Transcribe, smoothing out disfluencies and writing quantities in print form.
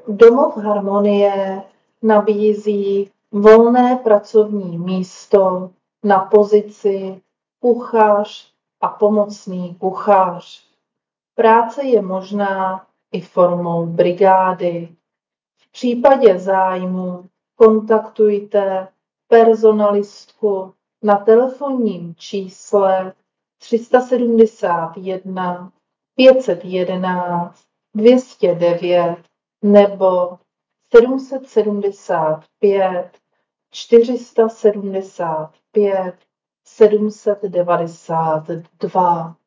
Domov Harmonie nabízí volné pracovní místo na pozici kuchař a pomocný kuchař. Práce je možná i formou brigády. V případě zájmu kontaktujte personalistku na telefonním čísle 371 511 209 nebo 775 475 792.